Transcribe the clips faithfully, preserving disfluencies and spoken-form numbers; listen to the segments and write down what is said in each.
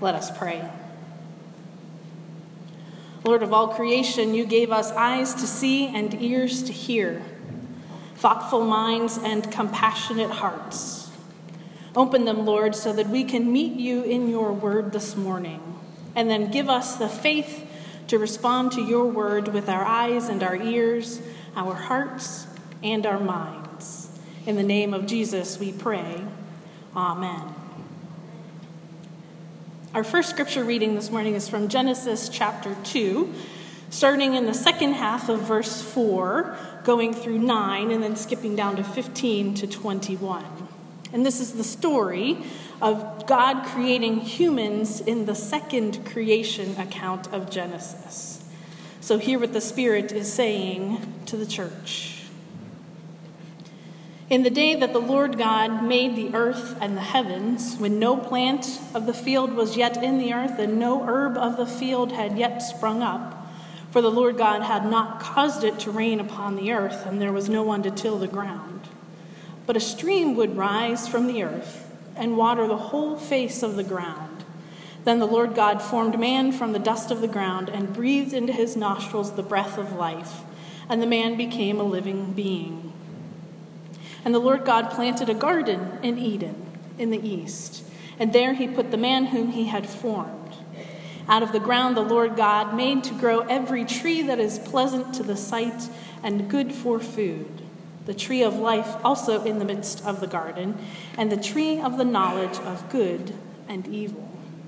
Let us pray. Lord of all creation, you gave us eyes to see and ears to hear, thoughtful minds and compassionate hearts. Open them, Lord, so that we can meet you in your word this morning, and then give us the faith to respond to your word with our eyes and our ears, our hearts and our minds. In the name of Jesus we pray. Amen. Our first scripture reading this morning is from Genesis chapter two, starting in the second half of verse four, going through nine, and then skipping down to fifteen to twenty-one. And this is the story of God creating humans in the second creation account of Genesis. So hear what the Spirit is saying to the church. In the day that the Lord God made the earth and the heavens, when no plant of the field was yet in the earth, and no herb of the field had yet sprung up, for the Lord God had not caused it to rain upon the earth, and there was no one to till the ground. But a stream would rise from the earth and water the whole face of the ground. Then the Lord God formed man from the dust of the ground and breathed into his nostrils the breath of life, and the man became a living being. And the Lord God planted a garden in Eden in the east, and there he put the man whom he had formed. Out of the ground the Lord God made to grow every tree that is pleasant to the sight and good for food, the tree of life also in the midst of the garden, and the tree of the knowledge of good and evil.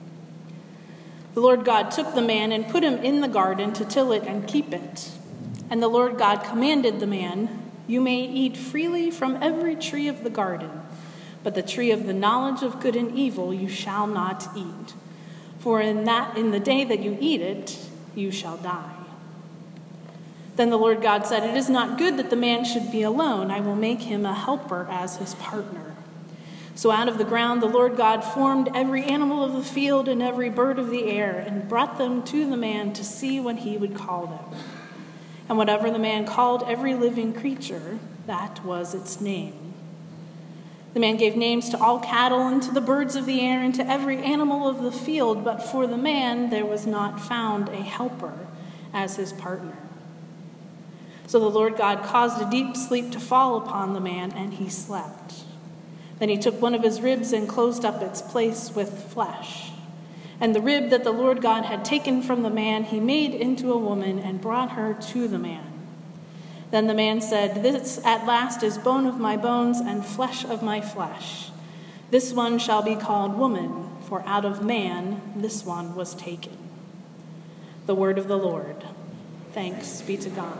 The Lord God took the man and put him in the garden to till it and keep it. And the Lord God commanded the man, "You may eat freely from every tree of the garden, but the tree of the knowledge of good and evil you shall not eat. For in that in the day that you eat it, you shall die." Then the Lord God said, "It is not good that the man should be alone. I will make him a helper as his partner." So out of the ground the Lord God formed every animal of the field and every bird of the air, and brought them to the man to see what he would call them. And whatever the man called every living creature, that was its name. The man gave names to all cattle and to the birds of the air and to every animal of the field, but for the man there was not found a helper as his partner. So the Lord God caused a deep sleep to fall upon the man, and he slept. Then he took one of his ribs and closed up its place with flesh. And the rib that the Lord God had taken from the man he made into a woman and brought her to the man. Then the man said, "This at last is bone of my bones and flesh of my flesh. This one shall be called woman, for out of man this one was taken." The word of the Lord. Thanks be to God.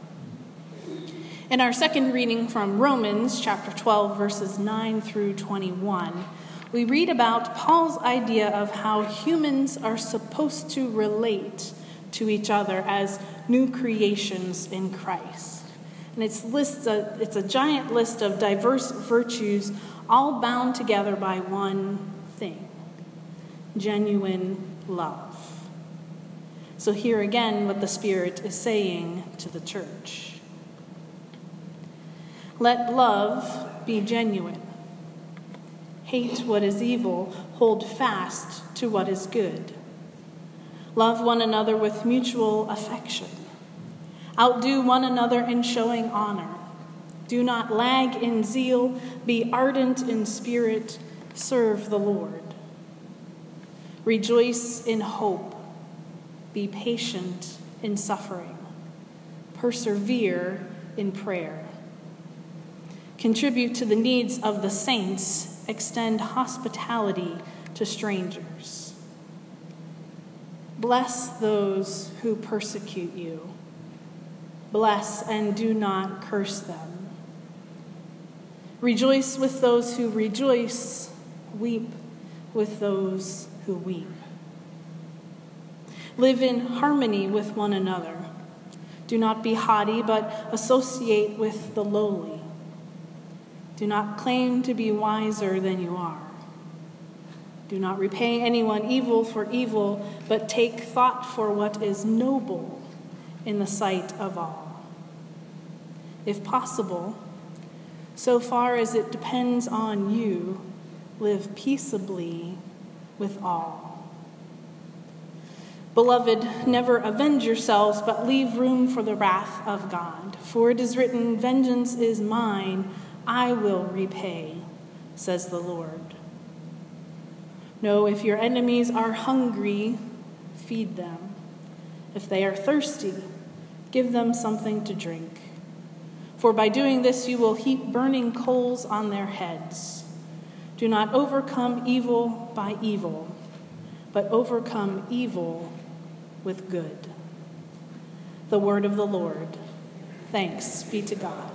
In our second reading from Romans chapter twelve, verses nine through twenty-one, we read about Paul's idea of how humans are supposed to relate to each other as new creations in Christ. And it's, lists a, it's a giant list of diverse virtues, all bound together by one thing: genuine love. So here again what the Spirit is saying to the church. Let love be genuine. Hate what is evil, hold fast to what is good. Love one another with mutual affection. Outdo one another in showing honor. Do not lag in zeal, be ardent in spirit, serve the Lord. Rejoice in hope, be patient in suffering, persevere in prayer. Contribute to the needs of the saints, extend hospitality to strangers. Bless those who persecute you. Bless and do not curse them. Rejoice with those who rejoice. Weep with those who weep. Live in harmony with one another. Do not be haughty, but associate with the lowly. Do not claim to be wiser than you are. Do not repay anyone evil for evil, but take thought for what is noble in the sight of all. If possible, so far as it depends on you, live peaceably with all. Beloved, never avenge yourselves, but leave room for the wrath of God. For it is written, 'Vengeance is mine, I will repay,' says the Lord. No, if your enemies are hungry, feed them. If they are thirsty, give them something to drink. For by doing this you will heap burning coals on their heads. Do not overcome evil by evil, but overcome evil with good." The word of the Lord. Thanks be to God.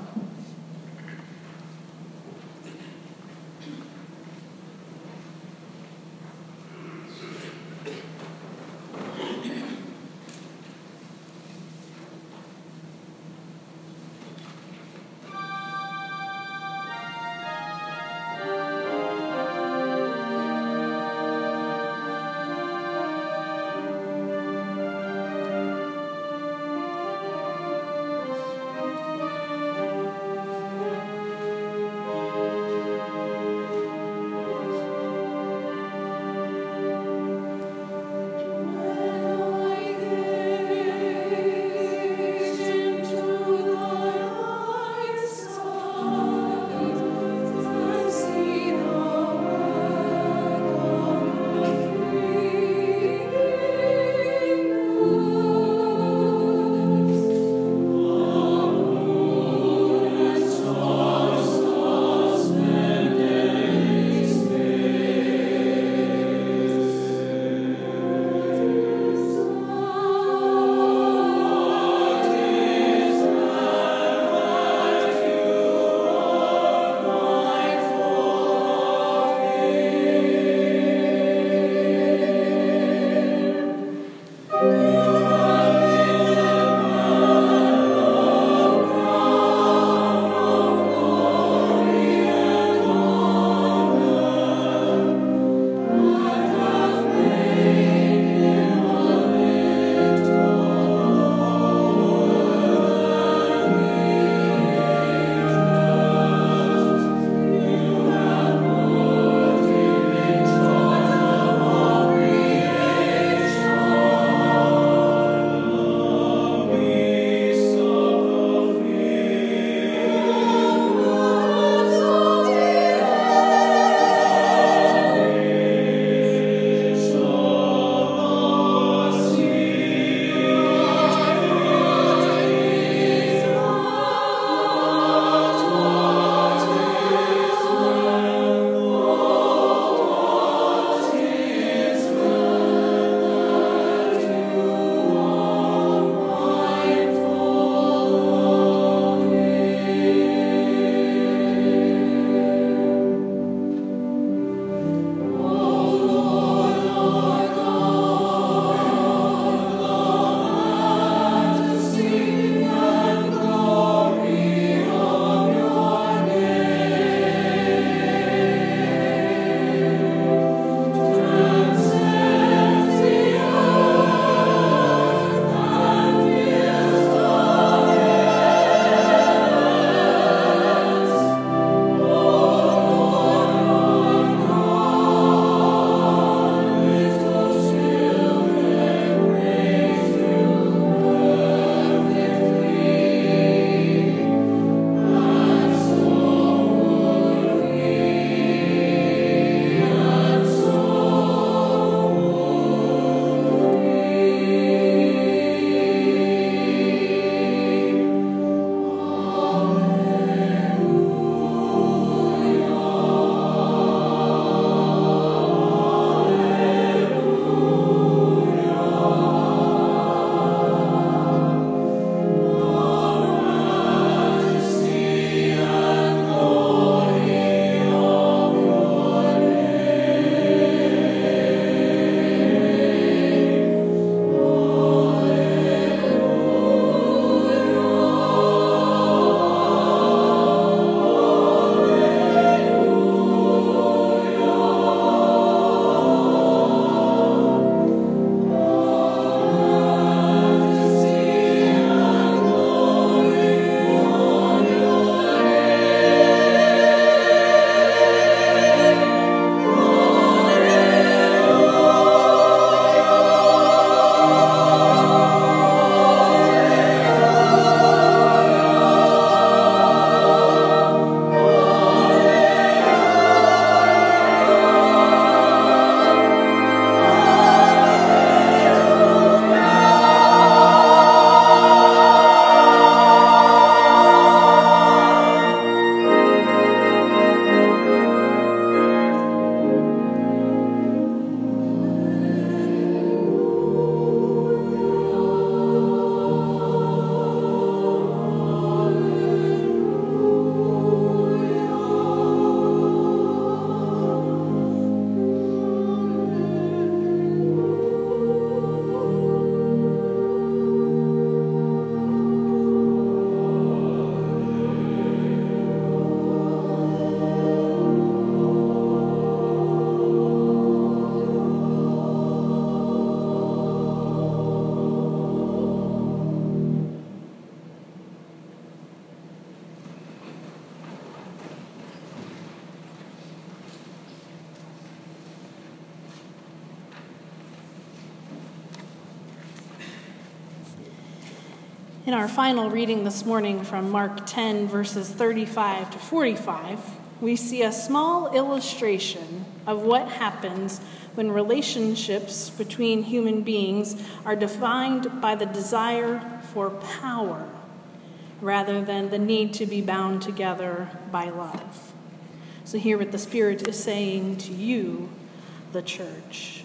In our final reading this morning from Mark ten, verses thirty-five to forty-five, we see a small illustration of what happens when relationships between human beings are defined by the desire for power rather than the need to be bound together by love. So hear what the Spirit is saying to you, the church.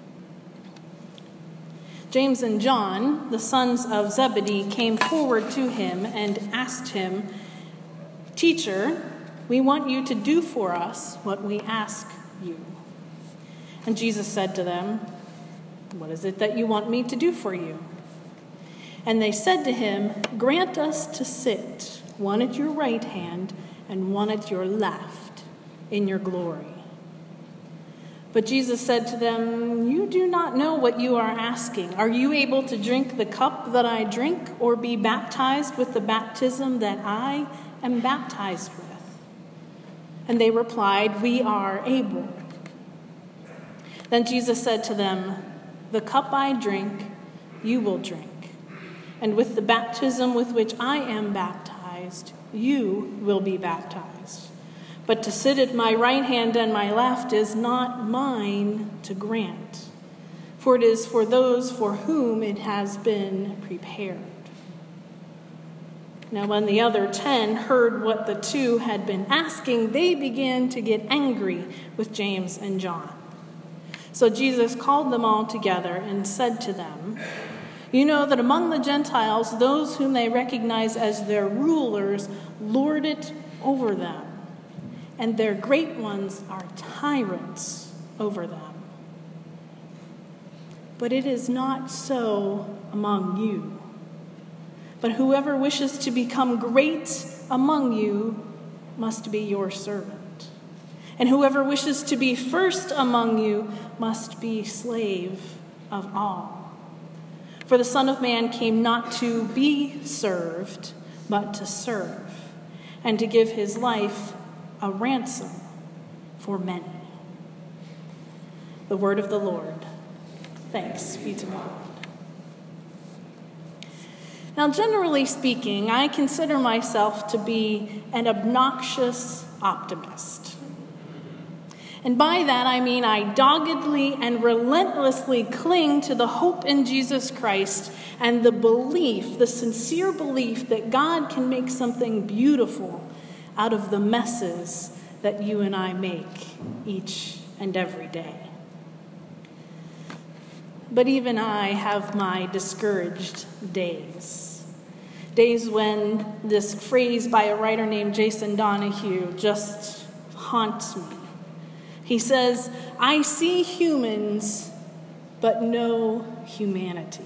James and John, the sons of Zebedee, came forward to him and asked him, "Teacher, we want you to do for us what we ask you." And Jesus said to them, "What is it that you want me to do for you?" And they said to him, "Grant us to sit, one at your right hand and one at your left, in your glory." But Jesus said to them, "You do not know what you are asking. Are you able to drink the cup that I drink, or be baptized with the baptism that I am baptized with?" And they replied, "We are able." Then Jesus said to them, "The cup I drink, you will drink. And with the baptism with which I am baptized, you will be baptized. But to sit at my right hand and my left is not mine to grant, for it is for those for whom it has been prepared." Now when the other ten heard what the two had been asking, they began to get angry with James and John. So Jesus called them all together and said to them, "You know that among the Gentiles, those whom they recognize as their rulers lord it over them, and their great ones are tyrants over them. But it is not so among you. But whoever wishes to become great among you must be your servant. And whoever wishes to be first among you must be slave of all. For the Son of Man came not to be served, but to serve, and to give his life a ransom for many." The word of the Lord. Thanks be to God. Now, generally speaking, I consider myself to be an obnoxious optimist. And by that I mean I doggedly and relentlessly cling to the hope in Jesus Christ and the belief, the sincere belief that God can make something beautiful out of the messes that you and I make each and every day. But even I have my discouraged days. Days when this phrase by a writer named Jason Donahue just haunts me. He says, "I see humans, but no humanity."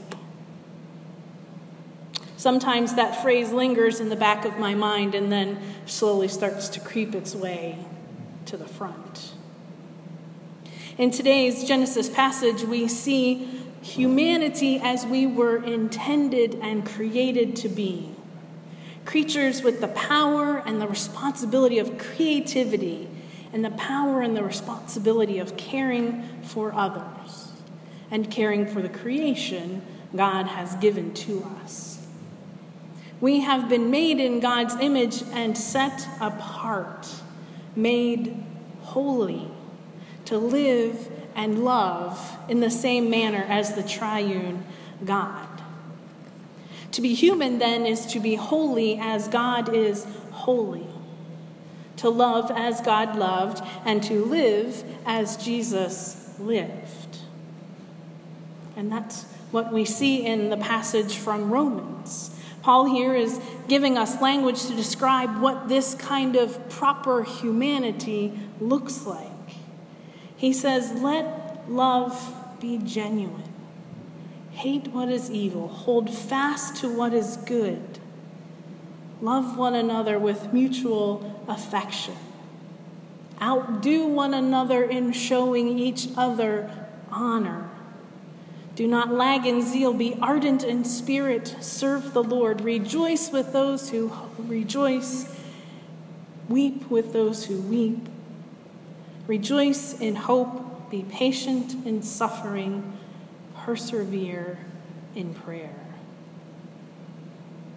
Sometimes that phrase lingers in the back of my mind and then slowly starts to creep its way to the front. In today's Genesis passage, we see humanity as we were intended and created to be. Creatures with the power and the responsibility of creativity, and the power and the responsibility of caring for others and caring for the creation God has given to us. We have been made in God's image and set apart, made holy, to live and love in the same manner as the triune God. To be human, then, is to be holy as God is holy, to love as God loved, and to live as Jesus lived. And that's what we see in the passage from Romans. Paul here is giving us language to describe what this kind of proper humanity looks like. He says, "Let love be genuine. Hate what is evil. Hold fast to what is good. Love one another with mutual affection. Outdo one another in showing each other honor. Do not lag in zeal. Be ardent in spirit. Serve the Lord. Rejoice with those who rejoice. Weep with those who weep. Rejoice in hope. Be patient in suffering. Persevere in prayer."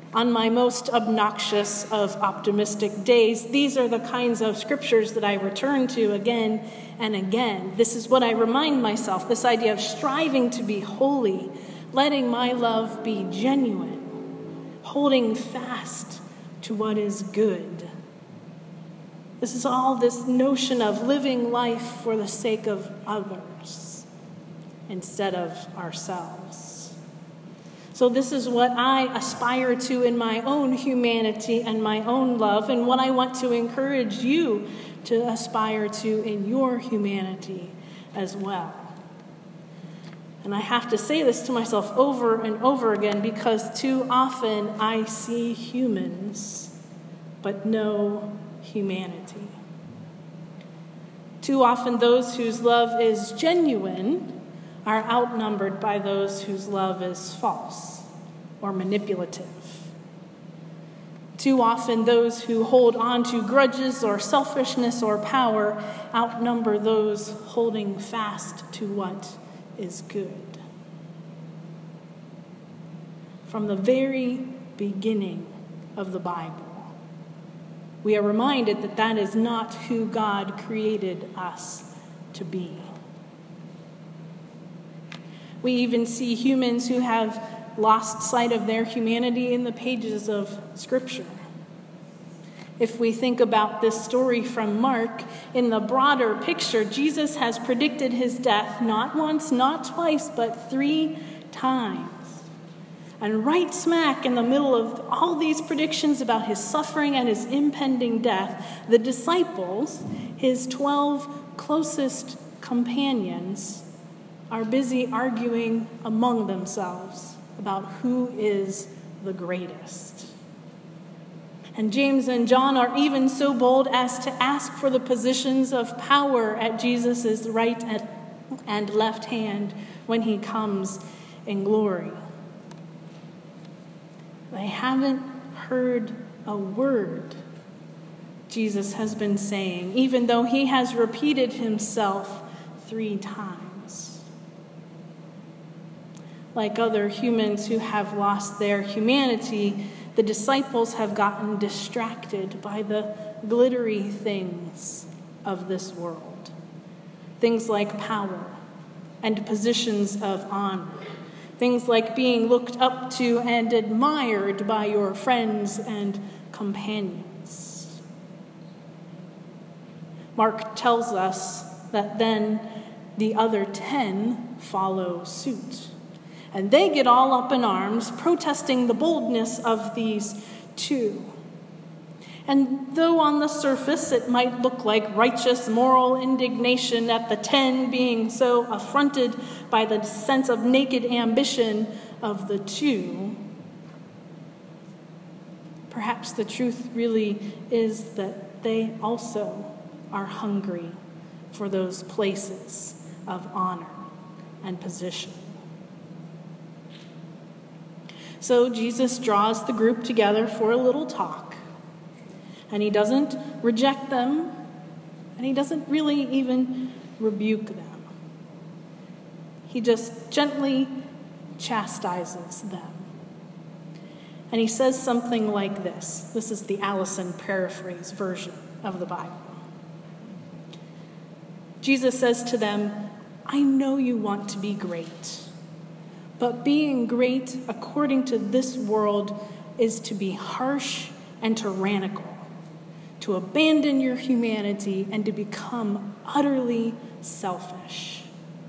On my most obnoxious of optimistic days, these are the kinds of scriptures that I return to again and again. This is what I remind myself, this idea of striving to be holy, letting my love be genuine, holding fast to what is good. This is all this notion of living life for the sake of others instead of ourselves. So this is what I aspire to in my own humanity and my own love, and what I want to encourage you to aspire to in your humanity as well. And I have to say this to myself over and over again, because too often I see humans, but no humanity. Too often those whose love is genuine are outnumbered by those whose love is false or manipulative. Too often those who hold on to grudges or selfishness or power outnumber those holding fast to what is good. From the very beginning of the Bible, we are reminded that that is not who God created us to be. We even see humans who have lost sight of their humanity in the pages of Scripture. If we think about this story from Mark, in the broader picture, Jesus has predicted his death not once, not twice, but three times. And right smack in the middle of all these predictions about his suffering and his impending death, the disciples, his twelve closest companions, are busy arguing among themselves about who is the greatest. And James and John are even so bold as to ask for the positions of power at Jesus' right and left hand when he comes in glory. They haven't heard a word Jesus has been saying, even though he has repeated himself three times. Like other humans who have lost their humanity, the disciples have gotten distracted by the glittery things of this world. Things like power and positions of honor. Things like being looked up to and admired by your friends and companions. Mark tells us that then the other ten follow suit. And they get all up in arms, protesting the boldness of these two. And though on the surface it might look like righteous moral indignation at the ten being so affronted by the sense of naked ambition of the two, perhaps the truth really is that they also are hungry for those places of honor and position. So Jesus draws the group together for a little talk. And he doesn't reject them, and he doesn't really even rebuke them. He just gently chastises them. And he says something like this. This is the Allison paraphrase version of the Bible. Jesus says to them, "I know you want to be great. But being great, according to this world, is to be harsh and tyrannical, to abandon your humanity and to become utterly selfish.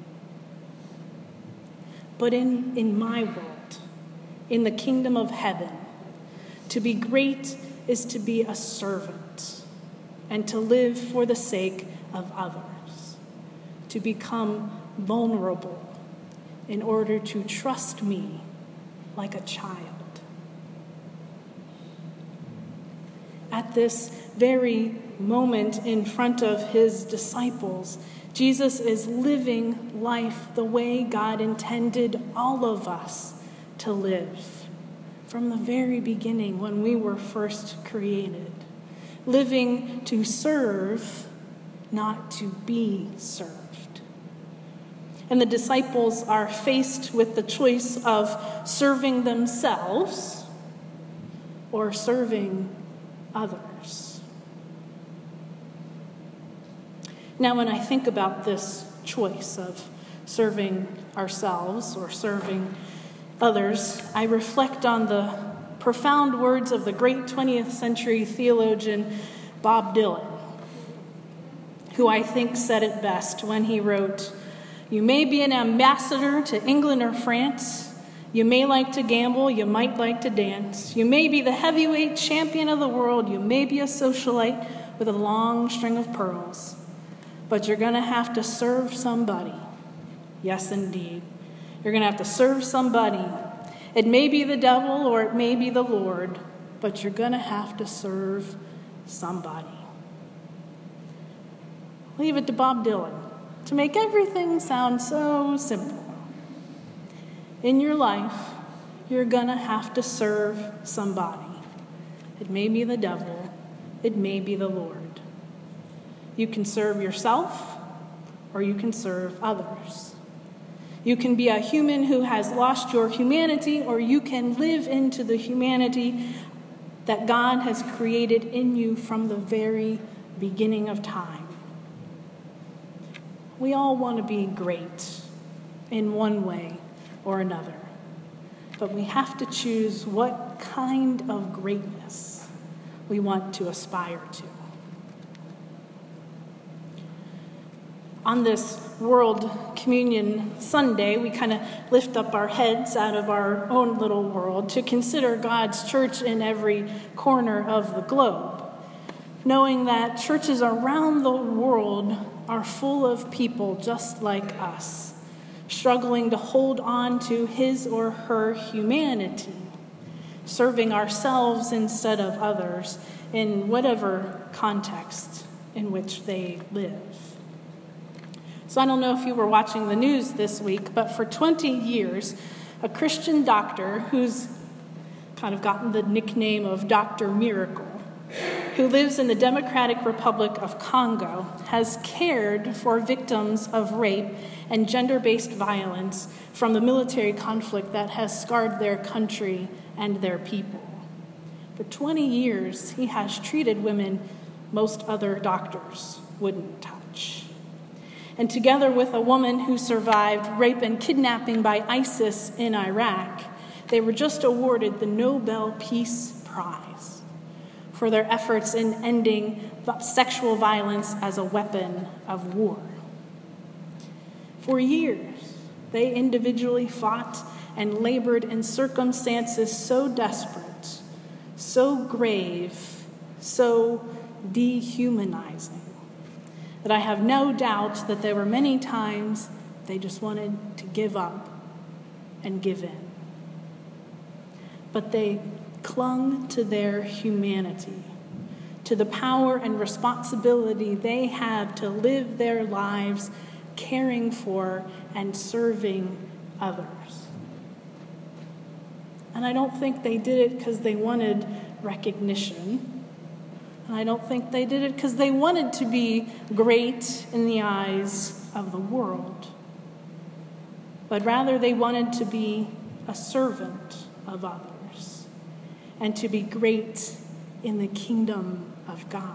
But in, in my world, in the kingdom of heaven, to be great is to be a servant and to live for the sake of others, to become vulnerable in order to trust me like a child." At this very moment in front of his disciples, Jesus is living life the way God intended all of us to live from the very beginning when we were first created. Living to serve, not to be served. And the disciples are faced with the choice of serving themselves or serving others? Now, when I think about this choice of serving ourselves or serving others, I reflect on the profound words of the great twentieth century theologian Bob Dylan, who I think said it best when he wrote, "You may be an ambassador to England or France. You may like to gamble. You might like to dance. You may be the heavyweight champion of the world. You may be a socialite with a long string of pearls. But you're going to have to serve somebody. Yes, indeed. You're going to have to serve somebody. It may be the devil or it may be the Lord, but you're going to have to serve somebody." Leave it to Bob Dylan to make everything sound so simple. In your life, you're going to have to serve somebody. It may be the devil, it may be the Lord. You can serve yourself or you can serve others. You can be a human who has lost your humanity, or you can live into the humanity that God has created in you from the very beginning of time. We all want to be great in one way or another, but we have to choose what kind of greatness we want to aspire to. On this World Communion Sunday, we kind of lift up our heads out of our own little world to consider God's church in every corner of the globe, knowing that churches around the world are full of people just like us, struggling to hold on to his or her humanity, serving ourselves instead of others in whatever context in which they live. So I don't know if you were watching the news this week, but for twenty years, a Christian doctor who's kind of gotten the nickname of Doctor Miracle, who lives in the Democratic Republic of Congo, has cared for victims of rape and gender-based violence from the military conflict that has scarred their country and their people. For twenty years, he has treated women most other doctors wouldn't touch. And together with a woman who survived rape and kidnapping by ISIS in Iraq, they were just awarded the Nobel Peace Prize for their efforts in ending sexual violence as a weapon of war. For years, they individually fought and labored in circumstances so desperate, so grave, so dehumanizing, that I have no doubt that there were many times they just wanted to give up and give in. But they clung to their humanity, to the power and responsibility they have to live their lives caring for and serving others. And I don't think they did it because they wanted recognition. And I don't think they did it because they wanted to be great in the eyes of the world. But rather they wanted to be a servant of others and to be great in the kingdom of God.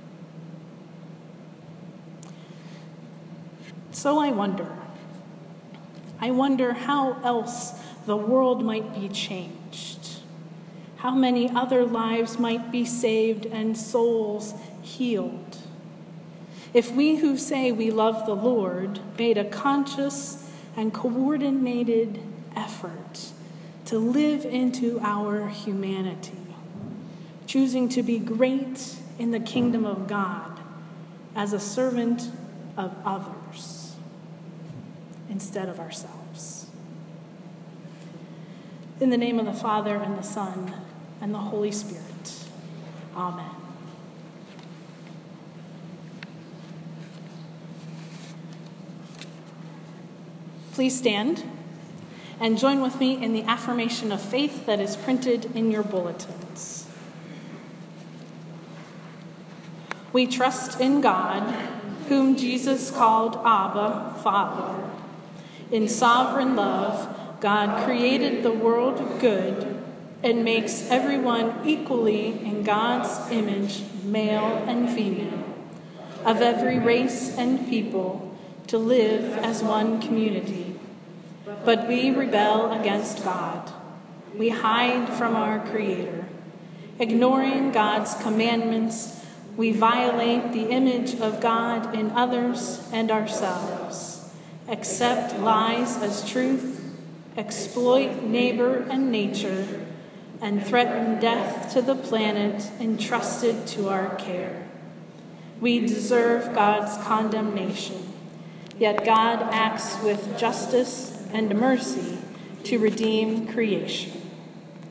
So I wonder, I wonder how else the world might be changed. How many other lives might be saved and souls healed if we who say we love the Lord made a conscious and coordinated effort to live into our humanity, choosing to be great in the kingdom of God as a servant of others instead of ourselves. In the name of the Father, and the Son, and the Holy Spirit. Amen. Please stand and join with me in the affirmation of faith that is printed in your bulletins. We trust in God, whom Jesus called Abba, Father. In sovereign love, God created the world good and makes everyone equally in God's image, male and female, of every race and people, to live as one community. But we rebel against God. We hide from our Creator. Ignoring God's commandments, we violate the image of God in others and ourselves, accept lies as truth, exploit neighbor and nature, and threaten death to the planet entrusted to our care. We deserve God's condemnation, yet God acts with justice and mercy to redeem creation.